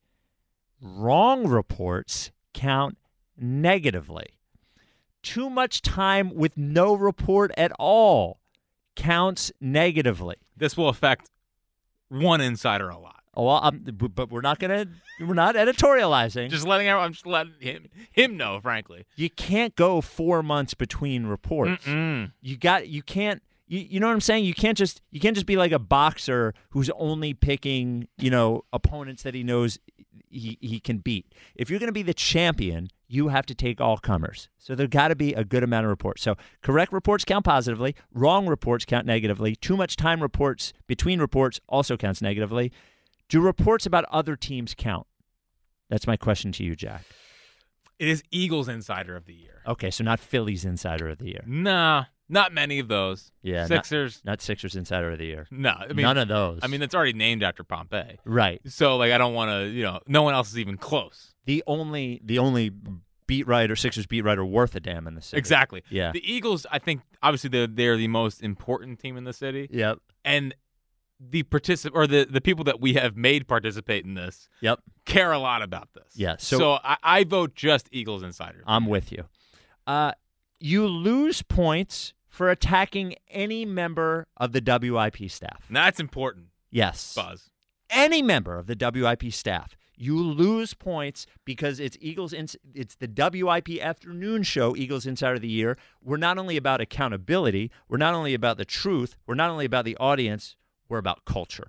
Wrong reports count negatively. Too much time with no report at all counts negatively. This will affect one insider a lot. Oh, well, um, but we're not gonna. We're not editorializing. Just letting everyone, I'm just letting him him know. Frankly, you can't go four months between reports. Mm-mm. You got. You can't. You, you know what I'm saying? You can't just. You can't just be like a boxer who's only picking, you know, opponents that he knows he he can beat. If you're going to be the champion, you have to take all comers. So there got to be a good amount of reports. So correct reports count positively. Wrong reports count negatively. Too much time reports between reports also counts negatively. Do reports about other teams count? That's my question to you, Jack. It is Eagles Insider of the Year. Okay, so not Phillies Insider of the Year. Nah, not many of those. Yeah, Sixers. Not, not Sixers Insider of the Year. No, I mean, none of those. I mean, it's already named after Pompey. Right. So, like, I don't want to, you know, no one else is even close. The only, the only beat writer, Sixers beat writer worth a damn in the city. Exactly. Yeah. The Eagles, I think, obviously, they're, they're the most important team in the city. Yep. And the particip- or the, the people that we have made participate in this yep. care a lot about this. Yeah. So, so I, I vote just Eagles Insider. I'm with you. Uh, you lose points for attacking any member of the W I P staff. And that's important. Yes. Buzz. Any member of the W I P staff. You lose points because it's Eagles. Ins- it's the W I P afternoon show, Eagles Insider of the Year. We're not only about accountability. We're not only about the truth. We're not only about the audience. We're about culture.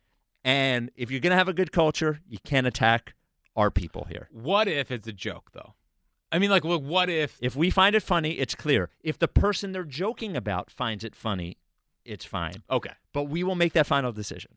And if you're going to have a good culture, you can't attack our people here. What if it's a joke, though? I mean, like, what if... If we find it funny, it's clear. If the person they're joking about finds it funny, it's fine. Okay. But we will make that final decision.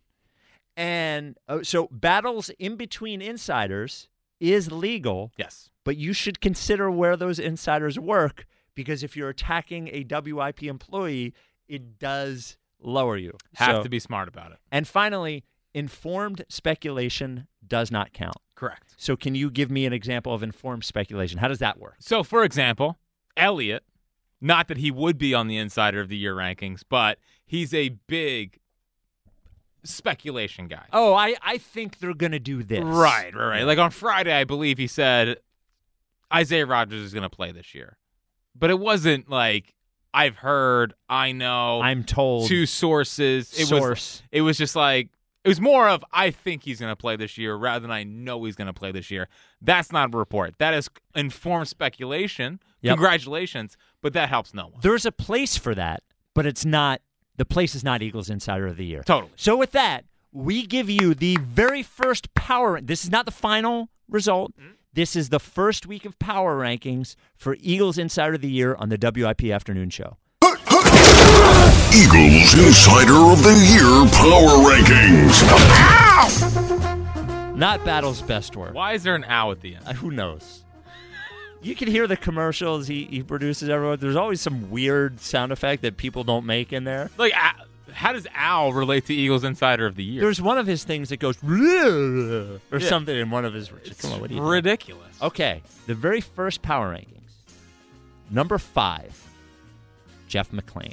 And uh, so battles in between insiders is legal. Yes. But you should consider where those insiders work, because if you're attacking a W I P employee, it does lower you. Have so, to be smart about it. And finally, informed speculation does not count. Correct. So can you give me an example of informed speculation? How does that work? So, for example, Elliott, not that he would be on the Insider of the Year rankings, but he's a big speculation guy. Oh, I, I think they're going to do this. Right, right, right. Like on Friday, I believe he said Isaiah Rodgers is going to play this year. But it wasn't like, I've heard, I know, I'm told, two sources. It source. was it was just like, it was more of, I think he's going to play this year rather than I know he's going to play this year. That's not a report. That is informed speculation. Yep. Congratulations, but that helps no one. There's a place for that, but it's not, the place is not Eagles Insider of the Year. Totally. So with that, we give you the very first power, this is not the final result. Mm-hmm. This is the first week of power rankings for Eagles Insider of the Year on the W I P Afternoon Show. Eagles Insider of the Year Power Rankings. Not Battle's best work. Why is there an ow at the end? Uh, who knows? You can hear the commercials he, he produces everyone. There's always some weird sound effect that people don't make in there. Like, uh, how does Al relate to Eagles Insider of the Year? There's one of his things that goes or Yeah. something in one of his. It's Come on, what do you ridiculous. think? Okay, the very first power rankings. Number five, Jeff McClain.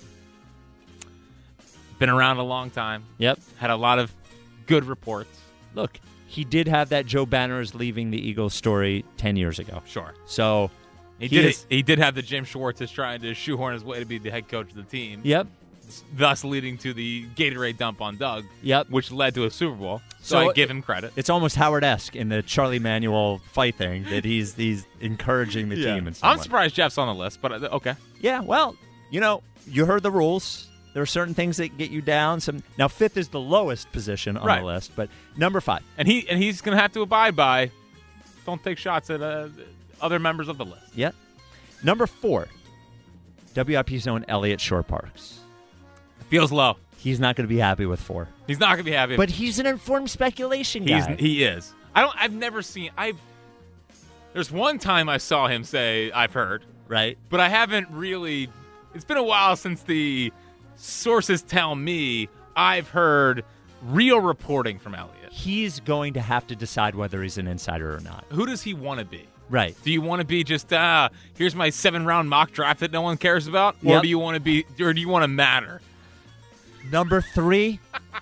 Been around a long time. Yep. Had a lot of good reports. Look, he did have that Joe Banner is leaving the Eagles story ten years ago. Sure. So He, he did. is- He did have the Jim Schwartz is trying to shoehorn his way to be the head coach of the team. Yep. Thus leading to the Gatorade dump on Doug. Yep. Which led to a Super Bowl. So, So I give him credit. It's almost Howard-esque in the Charlie Manuel fight thing that he's he's encouraging the Yeah. team. In some I'm way. surprised Jeff's on the list, but uh, okay. Yeah, well, you know, you heard the rules. There are certain things that get you down. Some now fifth is the lowest position on Right. the list, but number five. And he and he's going to have to abide by. Don't take shots at uh, other members of the list. Yeah. Number four, W I P's own Elliott Shore Parks. Feels low. He's not going to be happy with four. He's not going to be happy. But he's an informed speculation He's, guy. he is. I don't. I've never seen. I've. There's one time I saw him say, "I've heard," right? But I haven't really. It's been a while since the sources tell me I've heard real reporting from Elliott. He's going to have to decide whether he's an insider or not. Who does he want to be? Right. Do you want to be just uh here's my seven round mock draft that no one cares about, or Yep. do you want to be, or do you want to matter? Number three,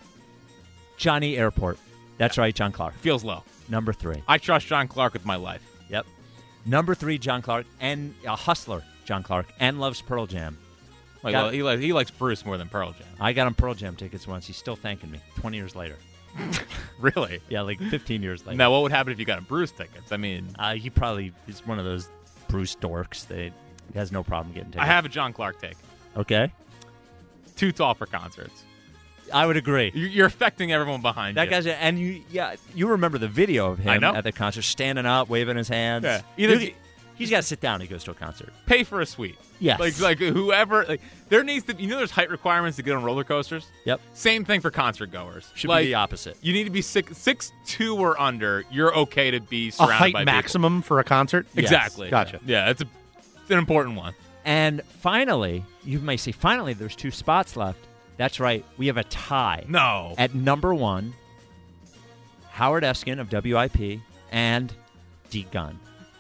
Johnny Airport. That's right, John Clark. Feels low. Number three. I trust John Clark with my life. Yep. Number three, John Clark, and a hustler, John Clark, and loves Pearl Jam. Like, Got- well, he, li- he likes Bruce more than Pearl Jam. I got him Pearl Jam tickets once. He's still thanking me twenty years later. Really? Yeah, like fifteen years later. Now, what would happen if you got him Bruce tickets? I mean, Uh, he probably is one of those Bruce dorks that he has no problem getting tickets. I have a John Clark take. Okay. Too tall for concerts. I would agree. You- You're affecting everyone behind That you. guy's and you yeah you remember the video of him I know. at the concert standing up waving his hands. Yeah. Either You- he's got to sit down. He goes to a concert. Pay for a suite. Yes. Like like whoever like there needs to you know there's height requirements to get on roller coasters. Yep. Same thing for concert goers. Should like, be the opposite. You need to be six six two or under. You're okay to be A surrounded height by people. maximum for a concert? Yes. Exactly. Gotcha. Yeah, it's a it's an important one. And finally, you may say, finally, there's two spots left. That's right. We have a tie. No. At number one, Howard Eskin of W I P and D Gunn.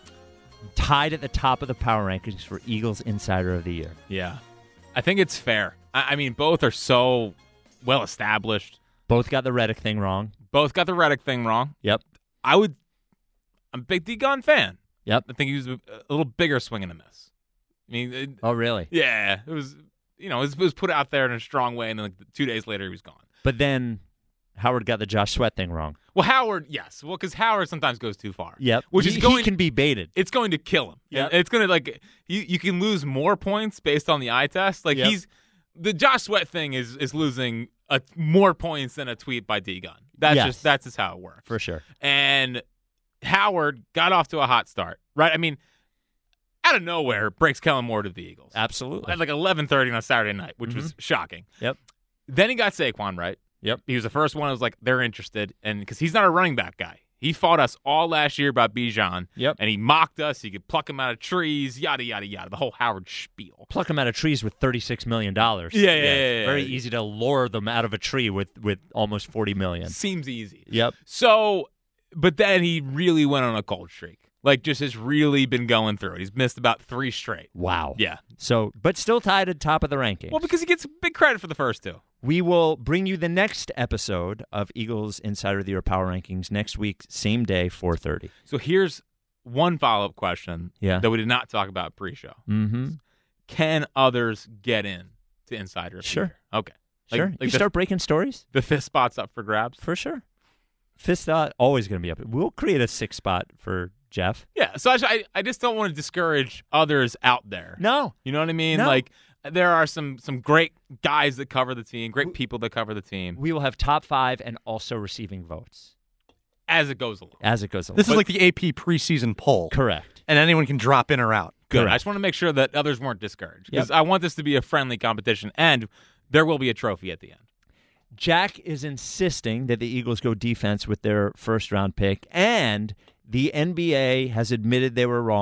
Tied at the top of the power rankings for Eagles Insider of the Year. Yeah. I think it's fair. I, I mean, both are so well established. Both got the Reddick thing wrong. Both got the Reddick thing wrong. Yep. I would. I'm a big D Gunn fan. Yep. I think he was a, a little bigger swing and a miss. I mean, it, Oh, really? yeah, it was. You know, it was, it was put out there in a strong way, and then like two days later, he was gone. But then Howard got the Josh Sweat thing wrong. Well, Howard, yes, well, because Howard sometimes goes too far. Yep. Which he, is going. he can be baited. It's going to kill him. Yep. It's going to like you. You can lose more points based on the eye test. Like Yep. he's the Josh Sweat thing is is losing a, more points than a tweet by D Gunn. That's Yes. just that's just how it works For sure. And Howard got off to a hot start, right? I mean, out of nowhere, breaks Kellen Moore to the Eagles Absolutely. at like eleven thirty on a Saturday night, which was shocking. Yep. Then he got Saquon right. Yep. He was the first one who was like, they're interested. And because he's not a running back guy. He fought us all last year about Bijan. Yep. And he mocked us. He could pluck him out of trees, yada, yada, yada. The whole Howard spiel. Pluck them out of trees with thirty-six million dollars. Yeah, yeah, yeah, yeah, Very yeah. easy to lure them out of a tree with, with almost forty million dollars. Seems easy. Yep. So, but then he really went on a cold streak. Like, just has really been going through it. He's missed about three straight. Wow. Yeah. So, but still tied at top of the rankings. Well, because he gets big credit for the first two. We will bring you the next episode of Eagles Insider of the Year Power Rankings next week, same day, four thirty. So here's one follow-up question Yeah. that we did not talk about pre-show. Mm-hmm. Can others get in to Insider of the Sure. Year? Okay. Like- Sure. like you the- start breaking stories? The fifth spot's up for grabs? For sure. Fifth spot, always going to be up. We'll create a sixth spot for Jeff. Yeah, so I, I, I just don't want to discourage others out there. No. You know what I mean? No. Like, there are some some great guys that cover the team, great people that cover the team We will have top five and also receiving votes as it goes along. as it goes along. This is like the A P preseason poll. Correct. And anyone can drop in or out. Good. Correct. I just want to make sure that others weren't discouraged because Yep. I want this to be a friendly competition, and there will be a trophy at the end. Jack is insisting that the Eagles go defense with their first round pick, and the N B A has admitted they were wrong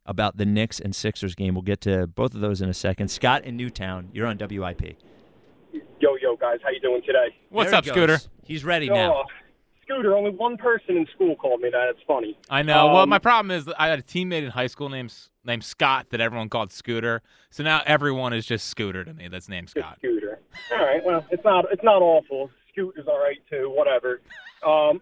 about the Knicks and Sixers game. We'll get to both of those in a second. Scott in Newtown, you're on W I P. Yo, yo, guys, how you doing today? What's There up, he Scooter? goes. He's ready now. Oh, Scooter, only one person in school called me that. It's funny. I know. well, Um, my problem is that I had a teammate in high school named named Scott that everyone called Scooter. So now everyone is just Scooter to me. That's named Scott. Scooter. All right. Well, it's not it's not awful. Scooter's all right too. Whatever. Um,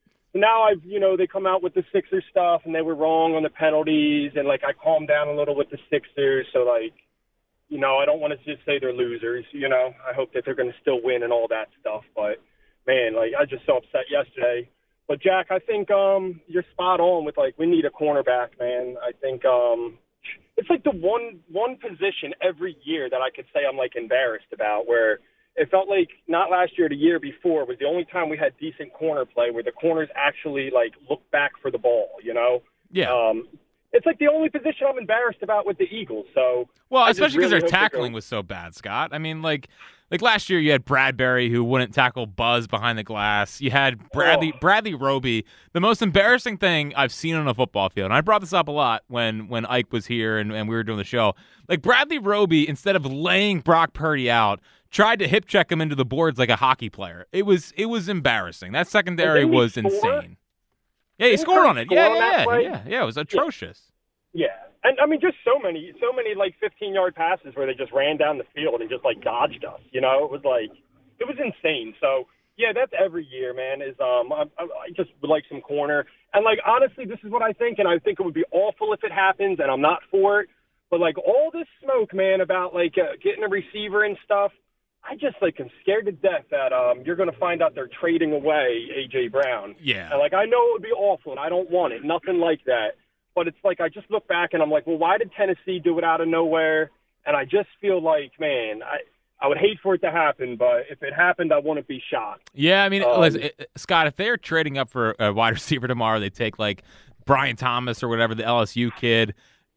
now I've you know they come out with the Sixers stuff and they were wrong on the penalties and like I calmed down a little with the Sixers. So like, you know, I don't want to just say they're losers. You know, I hope that they're going to still win and all that stuff. But man, like I was just so upset yesterday. But Jack, I think um, you're spot on with like we need a cornerback, man. I think um, it's like the one one position every year that I could say I'm like embarrassed about, where it felt like not last year, the year before was the only time we had decent corner play where the corners actually like look back for the ball. You know? Yeah. Um, it's like the only position I'm embarrassed about with the Eagles. So Well, I just especially because really their hope they tackling go- was so bad, Scott. I mean, like, like last year you had Bradbury who wouldn't tackle Buzz behind the glass. You had Bradley Oh. Bradley Roby. The most embarrassing thing I've seen on a football field, and I brought this up a lot when when Ike was here and, and we were doing the show. Like Bradley Roby, instead of laying Brock Purdy out, tried to hip check him into the boards like a hockey player. It was it was embarrassing. That secondary didn't he was score? insane. Yeah, he Didn't scored Purdy on it. score Yeah, on yeah, that yeah, play? yeah, yeah. It was atrocious. Yeah. And, I mean, just so many, so many, like, fifteen-yard passes where they just ran down the field and just, like, dodged us, you know? It was, like, it was insane. So, yeah, that's every year, man, is um, I, I just would like some corner. And, like, honestly, this is what I think, and I think it would be awful if it happens, and I'm not for it. But, like, all this smoke, man, about, like, uh, getting a receiver and stuff, I just, like, am scared to death that um, you're going to find out they're trading away A J. Brown. Yeah. And, like, I know it would be awful, and I don't want it. Nothing like that. But it's like I just look back and I'm like, well, why did Tennessee do it out of nowhere? And I just feel like, man, I I would hate for it to happen, but if it happened, I wouldn't be shocked. Yeah, I mean, Um, listen, it- Scott, if they're trading up for a wide receiver tomorrow, they take like Brian Thomas or whatever, the L S U kid.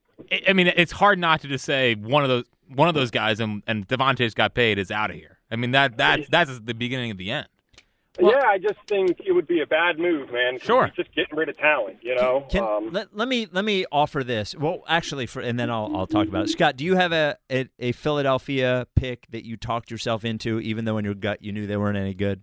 I I mean, it's hard not to just say one of those one of those guys, and, and Devontae's got paid, is out of here. I mean, that that that's the beginning of the end. yeah, I just think it would be a bad move, man. 'cause Sure. it's just getting rid of talent, you know. Can, um, let, let me let me offer this. Well, actually, for and then I'll I'll talk about it. Scott, do you have a, a a Philadelphia pick that you talked yourself into, even though in your gut you knew they weren't any good?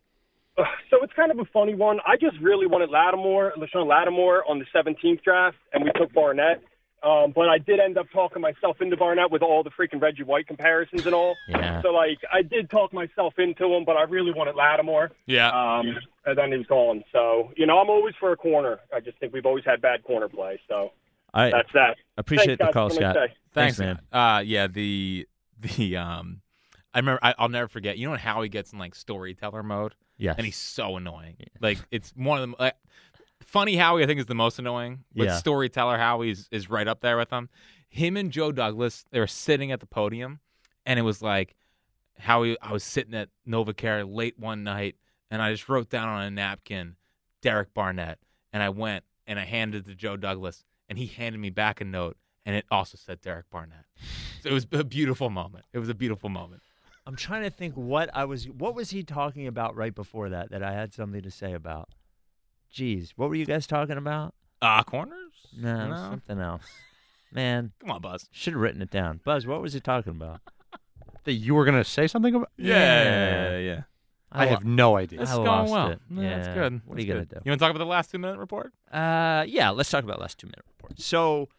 so it's kind of a funny one. I just really wanted Lattimore, LaShawn Lattimore, on the seventeenth draft, and we took Barnett. Um, but I did end up talking myself into Barnett with all the freaking Reggie White comparisons and all. Yeah. So, like, I did talk myself into him, but I really wanted Lattimore. Yeah. Um, and then he was gone. So, you know, I'm always for a corner. I just think we've always had bad corner play. So I that's that. appreciate Thanks, the guys. call, Have a nice Scott. day. Thanks, man. Uh, yeah, the the um, I remember I, I'll never forget. You know when Howie gets in like storyteller mode? Yes. And he's so annoying. Like it's one of them. Like, funny Howie, I think, is the most annoying. But Yeah. storyteller Howie is, is right up there with him. Him and Joe Douglas, they were sitting at the podium, and it was like Howie. I was sitting at NovaCare late one night, and I just wrote down on a napkin Derek Barnett, and I went and I handed it to Joe Douglas, and he handed me back a note, and it also said Derek Barnett. So it was a beautiful moment. It was a beautiful moment. I'm trying to think what I was. What was he talking about right before that? That I had something to say about. Jeez, what were you guys talking about? Uh, corners? No, No. something else. Man, Come on, Buzz. should have written it down. Buzz, what was he talking about? That you were going to say something about? Yeah, yeah. I have no idea. It's I going lost well. it. Yeah, that's Yeah. good. What are That's you gonna good. do? You want to talk about the last two minute report? Uh, yeah, let's talk about last two minute report. So,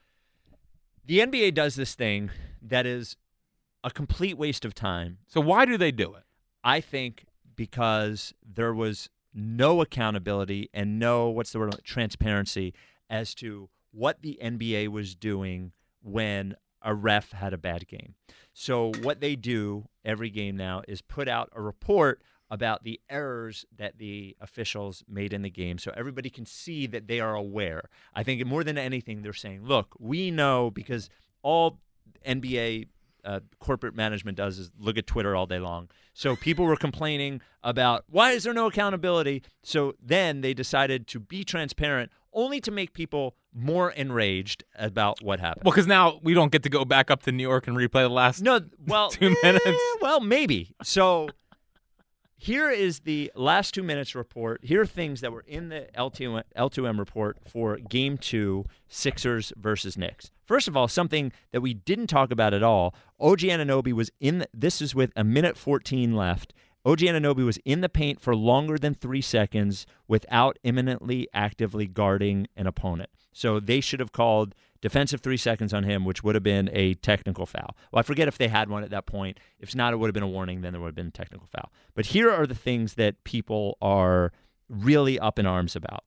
the N B A does this thing that is a complete waste of time. So why do they do it? I think because there was no accountability and no, what's the word, transparency as to what the N B A was doing when a ref had a bad game. So what they do every game now is put out a report about the errors that the officials made in the game so everybody can see that they are aware. I think more than anything, they're saying, look, we know, because all N B A uh, corporate management does is look at Twitter all day long. So people were complaining about, why is there no accountability? So then they decided to be transparent, only to make people more enraged about what happened. Well, because now we don't get to go back up to New York and replay the last no, well, two minutes. eh, well, maybe. So here is the last two minutes report. Here are things that were in the L two M report for Game Two, Sixers versus Knicks. First of all, something that we didn't talk about at all. O G Anunoby was in. The, this is with a minute fourteen left. O G Anunoby was in the paint for longer than three seconds without imminently actively guarding an opponent. So they should have called defensive three seconds on him, which would have been a technical foul. Well, I forget if they had one at that point. If not, it would have been a warning. Then there would have been a technical foul. But here are the things that people are really up in arms about.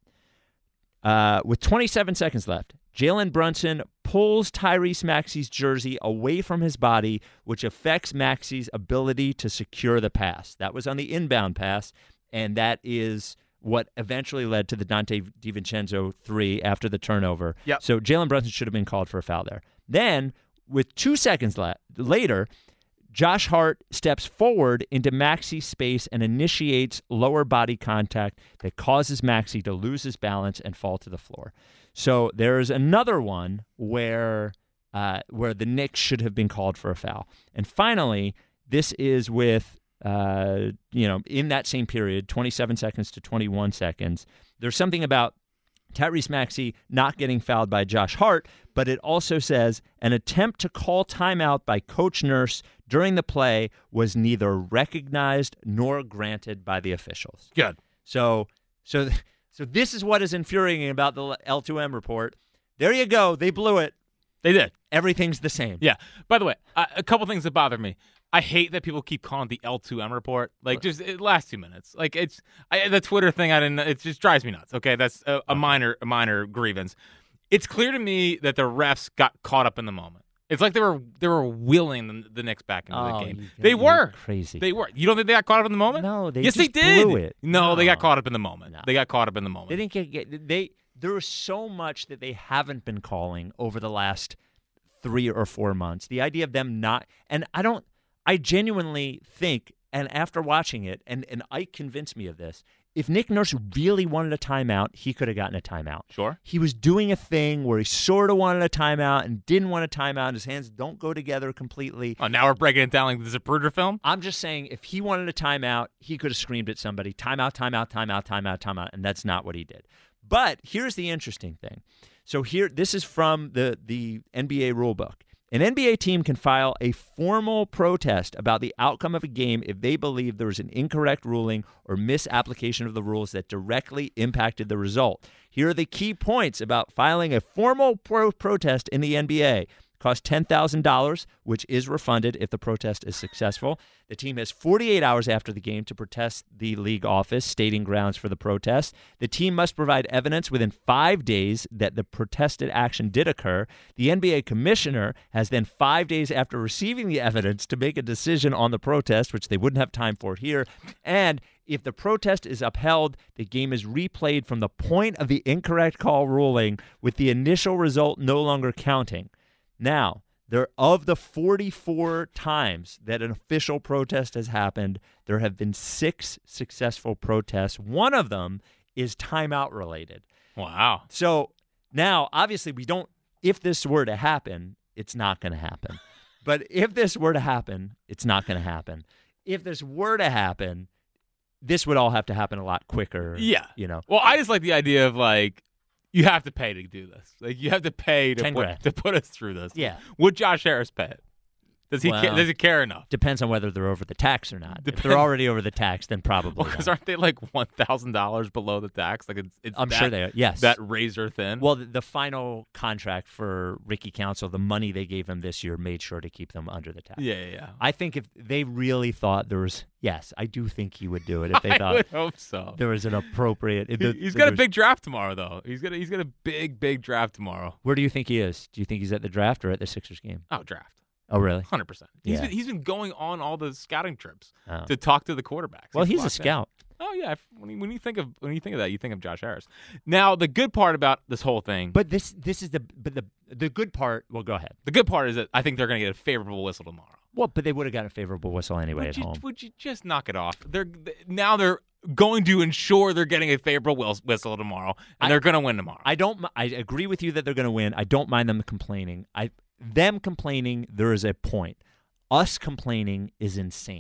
Uh, with twenty-seven seconds left, Jalen Brunson pulls Tyrese Maxey's jersey away from his body, which affects Maxey's ability to secure the pass. That was on the inbound pass, and that is what eventually led to the Dante DiVincenzo three after the turnover. Yep. So Jalen Brunson should have been called for a foul there. Then, with two seconds la- later, Josh Hart steps forward into Maxey's space and initiates lower body contact that causes Maxey to lose his balance and fall to the floor. So there is another one where uh, where the Knicks should have been called for a foul. And finally, this is with, uh, you know, in that same period, twenty-seven seconds to twenty-one seconds. There's something about Tyrese Maxey not getting fouled by Josh Hart, but it also says an attempt to call timeout by Coach Nurse during the play was neither recognized nor granted by the officials. Good. So, so, so this is what is infuriating about the L two M report. There you go. They blew it. They did. Everything's the same. Yeah. By the way, uh, a couple things that bother me. I hate that people keep calling it the L two M report. Like, just it lasts two minutes. Like, it's I, the Twitter thing. I didn't. It just drives me nuts. Okay, that's a, a minor, a minor grievance. It's clear to me that the refs got caught up in the moment. It's like they were they were willing the, the Knicks back into oh, the game. You, they were crazy. They were. You don't think they got caught up in the moment? No, they yes, just they did. blew it. No, no, they got caught up in the moment. No. They got caught up in the moment. They didn't get, get they. There was so much that they haven't been calling over the last three or four months. The idea of them not, and I don't. I genuinely think, and after watching it, and, and Ike convinced me of this, if Nick Nurse really wanted a timeout, he could have gotten a timeout. Sure. He was doing a thing where he sort of wanted a timeout and didn't want a timeout, and his hands don't go together completely. Oh, now we're breaking it down like the Zapruder film? I'm just saying, if he wanted a timeout, he could have screamed at somebody, timeout, timeout, timeout, timeout, timeout, and that's not what he did. But here's the interesting thing. So here, this is from the, the N B A rulebook. An N B A team can file a formal protest about the outcome of a game if they believe there was an incorrect ruling or misapplication of the rules that directly impacted the result. Here are the key points about filing a formal pro- protest in the N B A. Costs ten thousand dollars, which is refunded if the protest is successful. The team has forty-eight hours after the game to protest the league office, stating grounds for the protest. The team must provide evidence within five days that the protested action did occur. The N B A commissioner has then five days after receiving the evidence to make a decision on the protest, which they wouldn't have time for here. And if the protest is upheld, the game is replayed from the point of the incorrect call ruling, with the initial result no longer counting. Now, there of the forty-four times that an official protest has happened, there have been six successful protests. One of them is timeout related. Wow. So now, obviously, we don't, if this were to happen, it's not going to happen. But if this were to happen, it's not going to happen. If this were to happen, this would all have to happen a lot quicker. Yeah. You know. Well, I just like the idea of, like, you have to pay to do this. Like, you have to pay to put, to put us through this. Yeah. Would Josh Harris pay it? Does he well, ca- does he care enough? Depends on whether they're over the tax or not. Depends. If they're already over the tax, then probably. Because not. aren't they like one thousand dollars below the tax? Like it's, it's I'm that, sure they are. Yes. That razor thin. Well, the, the final contract for Ricky Council, the money they gave him this year, made sure to keep them under the tax. Yeah, yeah, yeah. I think if they really thought there was, yes, I do think he would do it if they I thought would hope so. there was an appropriate. He, the, he's the, got a big draft tomorrow, though. He's got a, he's got a big, big draft tomorrow. Where do you think he is? Do you think he's at the draft or at the Sixers game? Oh, draft. Oh, really? one hundred percent. He's Yeah. been he's been going on all the scouting trips Oh. to talk to the quarterbacks. Well, he's a locked scout. in. Oh yeah. When you, when you think of when you think of that, you think of Josh Harris. Now, the good part about this whole thing, But this this is the but the the good part. Well, go ahead. the good part is that I think they're going to get a favorable whistle tomorrow. Well, but they would have got a favorable whistle anyway Would at you, home. would you just knock it off? They're now they're going to ensure they're getting a favorable whis- whistle tomorrow, and I- they're going to win tomorrow. I don't. mi- I agree with you that they're going to win. I don't mind them complaining. I them complaining. There is a point. Us complaining is insane.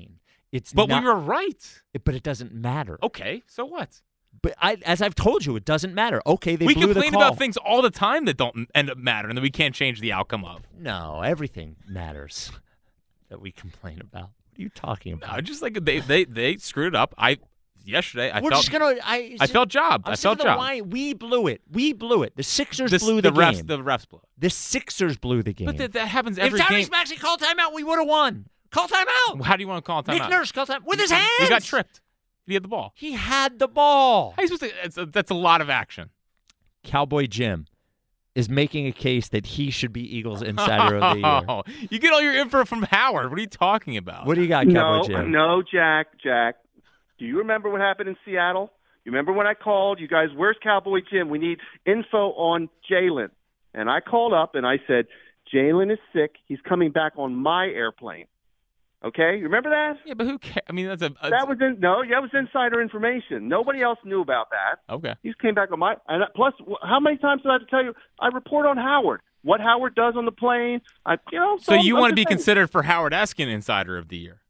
It's But not, we were right. But it doesn't matter. Okay, so what? But I, as I've told you, it doesn't matter. Okay, they we blew the complain call. about things all the time that don't end up mattering that we can't change the outcome of. No, everything matters that we complain about. What are you talking about? No, just like they they they screwed it up. I yesterday I We're felt just gonna. I, I felt job. I'm I sick felt of the job. whine. We blew it. We blew it. The Sixers This- blew the, the refs game. the refs blew. The Sixers blew the game. But that, that happens if every Tyrese game. Maxey called timeout, we would have won. Call timeout. How do you want to call timeout? Nick Nurse called timeout with his hands. He got tripped. He had the ball. He had the ball. How are you supposed to, it's a, that's a lot of action. Cowboy Jim is making a case that he should be Eagles Insider of the Year. Oh, you get all your info from Howard. What are you talking about? What do you got, Cowboy no, Jim? No, Jack, Jack. Do you remember what happened in Seattle? You remember when I called? You guys, where's Cowboy Jim? We need info on Jalen. And I called up and I said, Jalen is sick. He's coming back on my airplane. Okay, you remember that? Yeah, but who cares? I mean, that's a, a that was in no, that was insider information. Nobody else knew about that. Okay. He came back on my and plus, how many times do I have to tell you? I report on Howard. What Howard does on the plane. I, you know. So, So, you I'm want to be just saying. considered for Howard Eskin Insider of the Year?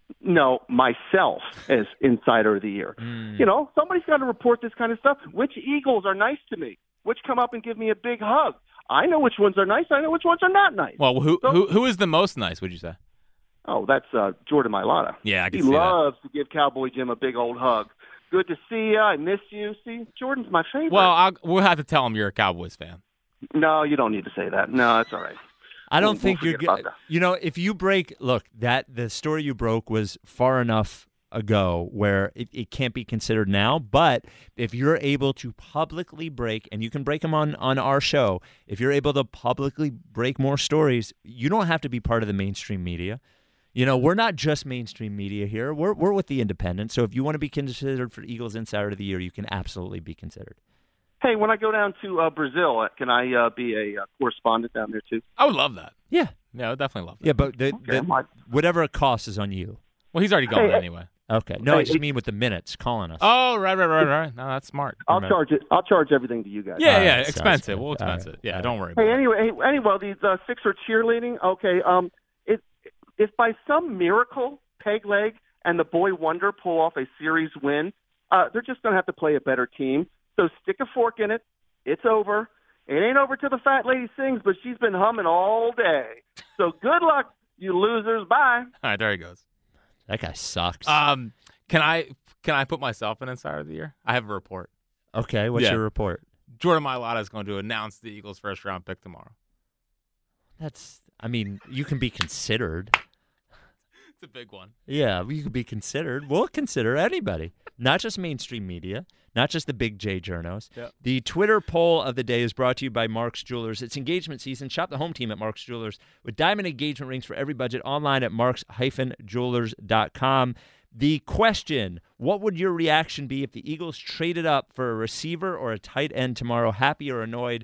No, myself as Insider of the Year. Mm. You know, somebody's got to report this kind of stuff. Which Eagles are nice to me? Which come up and give me a big hug? I know which ones are nice. I know which ones are not nice. Well, who So- who who is the most nice? Would you say? Oh, that's uh, Jordan Mailata. Yeah, I can he see that. loves to give Cowboy Jim a big old hug. Good to see you. I miss you. See, Jordan's my favorite. Well, I'll, we'll have to tell him you're a Cowboys fan. No, you don't need to say that. No, that's all right. I don't We'll- think we'll you're forget good. about You know, if you break, look, that the story you broke was far enough ago where it, it can't be considered now. But if you're able to publicly break, and you can break them on, on our show, if you're able to publicly break more stories, you don't have to be part of the mainstream media. You know, we're not just mainstream media here. We're we're with the independent. So if you want to be considered for Eagles Insider of the Year, you can absolutely be considered. Hey, when I go down to uh, Brazil, uh, can I uh, be a uh, correspondent down there too? I would love that. Yeah. Yeah, I would definitely love that. Yeah, but the, Okay, I the, might- whatever it costs is on you. Well, he's already gone Hey, anyway. Okay. No, Hey, I just hey- mean with the minutes calling us. Oh, right, right, right, right. No, that's smart. I'll Remember. charge it. I'll charge everything to you guys. Yeah, All yeah, right, sounds expense it. good. We'll All expense right. it. Yeah, All don't worry about Hey, it. anyway, hey, anyway, these uh, Sixer cheerleading. Okay, um, if if by some miracle Peg Leg and the Boy Wonder pull off a series win, uh, they're just going to have to play a better team. So stick a fork in it. It's over. It ain't over till the fat lady sings, but she's been humming all day. So good luck, you losers. Bye. All right, there he goes. That guy sucks. Um, can I can I put myself in Insider of the Year? I have a report. okay, what's yeah. your report? Jordan Mailata is going to announce the Eagles' first round pick tomorrow. That's, I mean, you can be considered. It's a big one. Yeah, you can be considered. We'll consider anybody, not just mainstream media, not just the big J journos. Yep. The Twitter poll of the day is brought to you by Mark's Jewelers. It's engagement season. Shop the home team at Mark's Jewelers with diamond engagement rings for every budget online at marks dash jewelers dot com. The question, what would your reaction be if the Eagles traded up for a receiver or a tight end tomorrow? Happy or annoyed?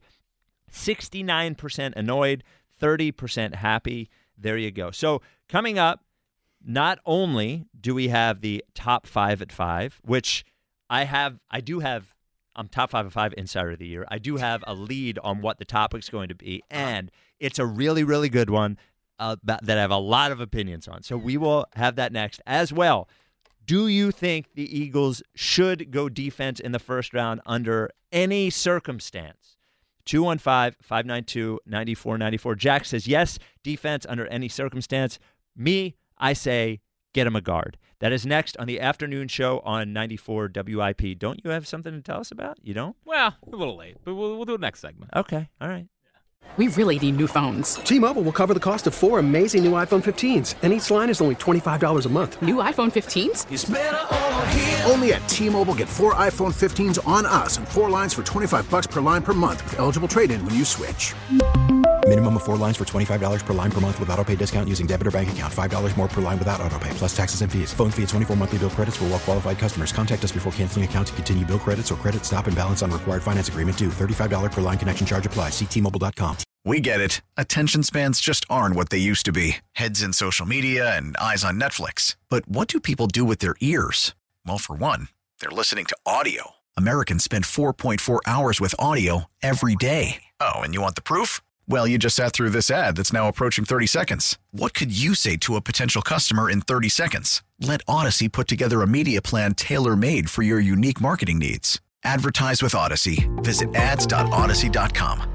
sixty-nine percent annoyed, thirty percent happy. There you go. So coming up, not only do we have the top five at five, which I have, I do have, I'm top five at five Insider of the Year. I do have a lead on what the topic's going to be, and it's a really, really good one uh, that I have a lot of opinions on. So we will have that next as well. Do you think the Eagles should go defense in the first round under any circumstance? two one five, five nine two, nine four nine four. Jack says yes, defense under any circumstance. Me, I say get him a guard. That is next on the afternoon show on ninety-four W I P. Don't you have something to tell us about? You don't? Well, a little late, but we'll, we'll do it next segment. Okay, all right. We really need new phones. T-Mobile will cover the cost of four amazing new iPhone fifteens, and each line is only twenty-five dollars a month. New iPhone fifteens? It's better over here. Only at T-Mobile, get four iPhone fifteens on us and four lines for twenty-five bucks per line per month with eligible trade-in when you switch. Minimum of four lines for twenty-five dollars per line per month with auto pay discount using debit or bank account. five dollars more per line without auto pay, plus taxes and fees. Phone fee at twenty-four monthly bill credits for well-qualified customers. Contact us before canceling account to continue bill credits or credit stop and balance on required finance agreement due. thirty-five dollars per line connection charge applies. See T Mobile dot com. We get it. Attention spans just aren't what they used to be. Heads in social media and eyes on Netflix. But what do people do with their ears? Well, for one, they're listening to audio. Americans spend four point four hours with audio every day. Oh, and you want the proof? Well, you just sat through this ad that's now approaching thirty seconds. What could you say to a potential customer in thirty seconds? Let Odyssey put together a media plan tailor-made for your unique marketing needs. Advertise with Odyssey. Visit ads dot odyssey dot com.